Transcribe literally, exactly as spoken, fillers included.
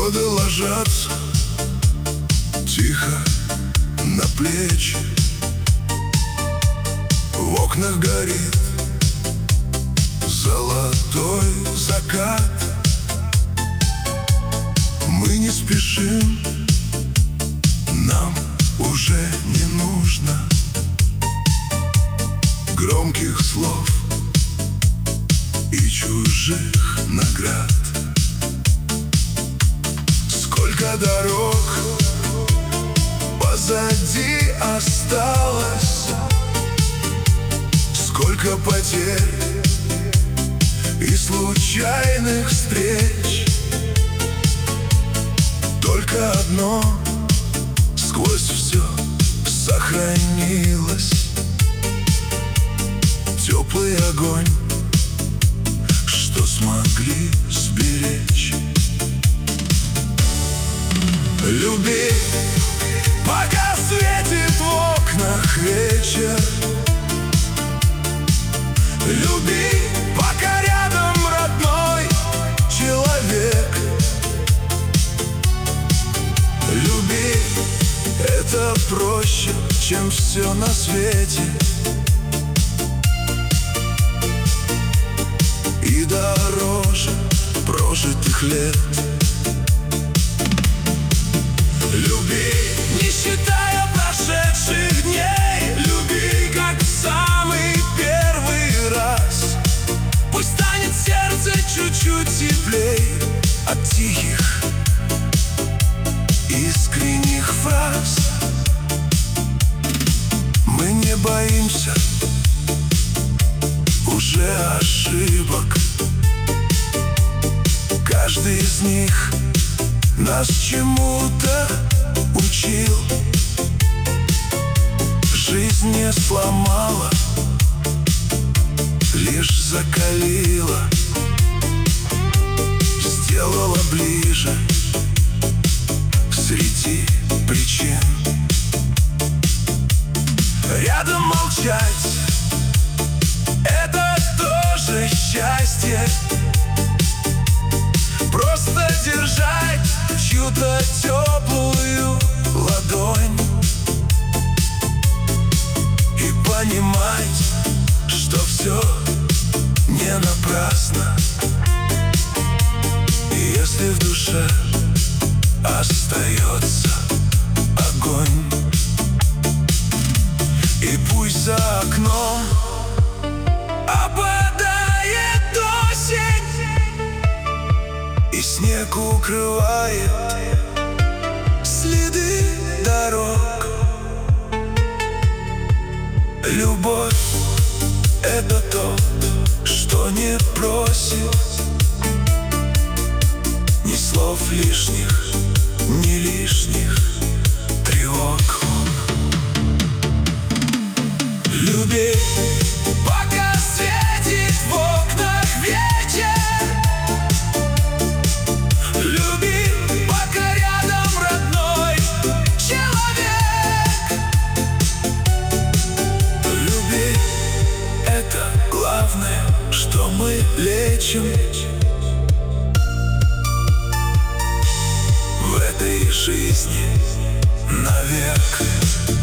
Годы ложатся тихо на плечи, в окнах горит золотой закат. Мы не спешим, нам уже не нужно громких слов и чужих наград. Сколько дорог позади осталось, сколько потерь и случайных встреч. Только одно сквозь все сохранилось: теплый огонь, что смогли сберечь. Люби, пока светит в окнах вечер. Люби, пока рядом родной человек. Люби, это проще, чем все на свете, и дороже прожитых лет. Люби, не считая прошедших дней. Люби, как в самый первый раз. Пусть станет сердце чуть-чуть теплей от тихих, искренних фраз. Мы не боимся уже ошибок. Каждый из них нас чему-то учил. Жизнь не сломала, лишь закалила, сделала ближе среди причин. Рядом молчать — это тоже счастье. Просто держать чью-то теплую ладонь и понимать, что все не напрасно. И если в душе остается огонь, и пусть за окном опадает осень, и снег укрывает следы дорог. Любовь — это то, что не просит ни слов лишних, ни лишних тревог. Люби, пока светит в окнах вечер. Люби, пока рядом родной человек. Люби, это главное, что мы лечим в этой жизни навек.